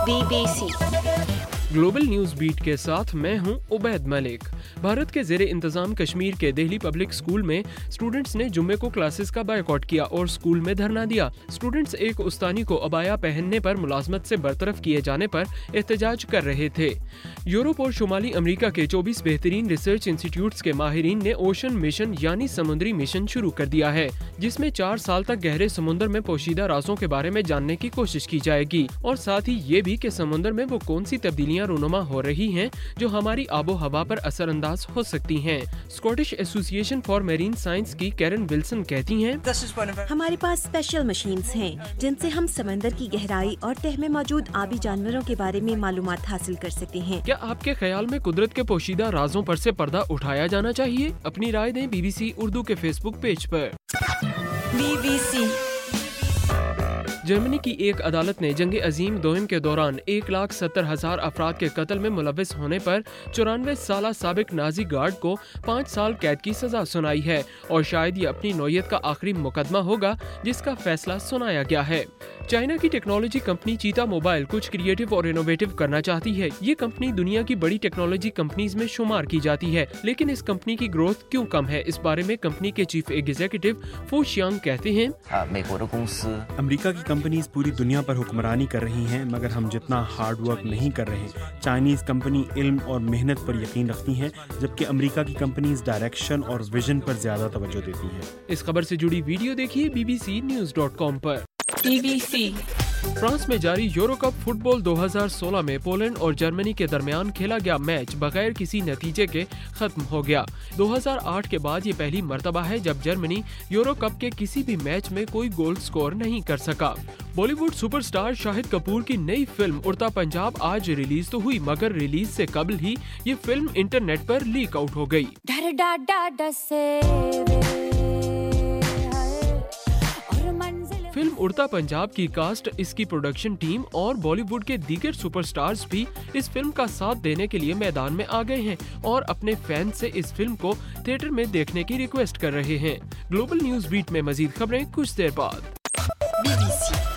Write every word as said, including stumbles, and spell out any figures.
Be B C global news beat کے ساتھ میں ہوں عبید ملک۔ بھارت کے زیر انتظام کشمیر کے دہلی پبلک سکول میں اسٹوڈنٹس نے جمعے کو کلاسز کا بائیکاٹ کیا اور سکول میں دھرنا دیا۔ اسٹوڈنٹس ایک استانی کو عبایا پہننے پر ملازمت سے برطرف کیے جانے پر احتجاج کر رہے تھے۔ یورپ اور شمالی امریکہ کے چوبیس بہترین ریسرچ انسٹیٹیوٹس کے ماہرین نے اوشن مشن یعنی سمندری مشن شروع کر دیا ہے، جس میں چار سال تک گہرے سمندر میں پوشیدہ رازوں کے بارے میں جاننے کی کوشش کی جائے گی اور ساتھ ہی یہ بھی کہ سمندر میں وہ کون سی تبدیلیاں رونما ہو رہی ہیں جو ہماری آب و ہوا پر اثر انداز ہو سکتی ہیں۔ اسکاٹش ایسوسی ایشن فار میرین سائنس کی کیرن ولسن کہتی ہیں، ہمارے پاس اسپیشل مشینز ہیں جن سے ہم سمندر کی گہرائی اور تہ میں موجود آبی جانوروں کے بارے میں معلومات حاصل کر سکتے ہیں۔ کیا آپ کے خیال میں قدرت کے پوشیدہ رازوں پر سے پردہ اٹھایا جانا چاہیے؟ اپنی رائے دیں بی بی سی اردو کے فیس بک پیج پر۔ بی بی سی جرمنی کی ایک عدالت نے جنگ عظیم دوئم کے دوران ایک لاکھ ستر ہزار افراد کے قتل میں ملوث ہونے پر چورانوے سالہ سابق نازی گارڈ کو پانچ سال قید کی سزا سنائی ہے اور شاید یہ اپنی نوعیت کا آخری مقدمہ ہوگا جس کا فیصلہ سنایا گیا ہے۔ چائنا کی ٹیکنالوجی کمپنی چیتا موبائل کچھ کریٹو اور انوویٹو کرنا چاہتی ہے۔ یہ کمپنی دنیا کی بڑی ٹیکنالوجی کمپنیز میں شمار کی جاتی ہے، لیکن اس کمپنی کی گروتھ کیوں کم ہے؟ اس بارے میں کمپنی کے چیف ایگزیکٹو فو شیانگ کہتے ہیں، امریکہ کی کمپنیز پوری دنیا پر حکمرانی کر رہی ہیں، مگر ہم جتنا ہارڈ ورک نہیں کر رہے۔ چائنیز کمپنی علم اور محنت پر یقین رکھتی ہیں، جبکہ امریکہ کی کمپنیز ڈائریکشن اور ویژن پر زیادہ توجہ دیتی ہیں۔ اس خبر سے جڑی ویڈیو دیکھیے B B C news dot com پر۔ بی بی سی فرانس میں جاری یورو کپ فٹ بال دو ہزار سولہ میں پولینڈ اور جرمنی کے درمیان کھیلا گیا میچ بغیر کسی نتیجے کے ختم ہو گیا۔ دو ہزار آٹھ کے بعد یہ پہلی مرتبہ ہے جب جرمنی یورو کپ کے کسی بھی میچ میں کوئی گول سکور نہیں کر سکا۔ Bollywood super star Shahid Kapoor کی نئی فلم اڑتا پنجاب آج ریلیز تو ہوئی، مگر ریلیز سے قبل ہی یہ فلم انٹرنیٹ پر لیک آؤٹ ہو گئی۔ فلم اڑتا پنجاب کی کاسٹ، اس کی پروڈکشن ٹیم اور بالی ووڈ کے دیگر سپر سٹارز بھی اس فلم کا ساتھ دینے کے لیے میدان میں آ گئے ہیں اور اپنے فینس سے اس فلم کو تھیٹر میں دیکھنے کی ریکویسٹ کر رہے ہیں۔ گلوبل نیوز بیٹ میں مزید خبریں کچھ دیر بعد۔ Be B C